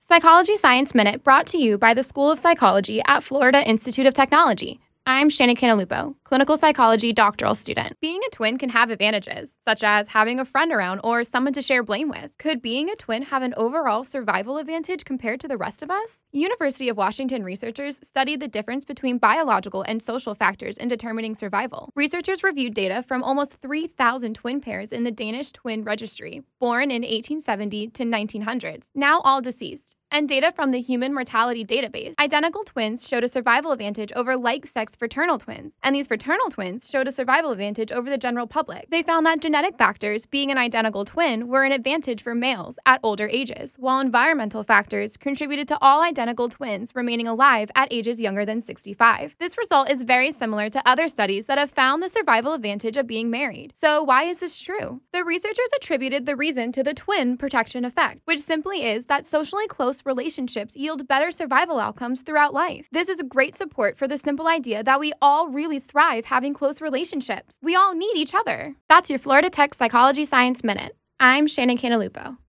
Psychology Science Minute brought to you by the School of Psychology at Florida Institute of Technology. I'm Shannon Cantalupo, clinical psychology doctoral student. Being a twin can have advantages, such as having a friend around or someone to share blame with. Could being a twin have an overall survival advantage compared to the rest of us? University of Washington researchers studied the difference between biological and social factors in determining survival. Researchers reviewed data from almost 3,000 twin pairs in the Danish Twin Registry, born in 1870 to 1900s, now all deceased, and data from the Human Mortality Database. Identical twins showed a survival advantage over like-sex fraternal twins, and these fraternal twins showed a survival advantage over the general public. They found that genetic factors, being an identical twin, were an advantage for males at older ages, while environmental factors contributed to all identical twins remaining alive at ages younger than 65. This result is very similar to other studies that have found the survival advantage of being married. So why is this true? The researchers attributed the reason to the twin protection effect, which simply is that socially close relationships yield better survival outcomes throughout life. This is a great support for the simple idea that we all really thrive having close relationships. We all need each other. That's your Florida Tech Psychology Science Minute. I'm Shannon Cantalupo.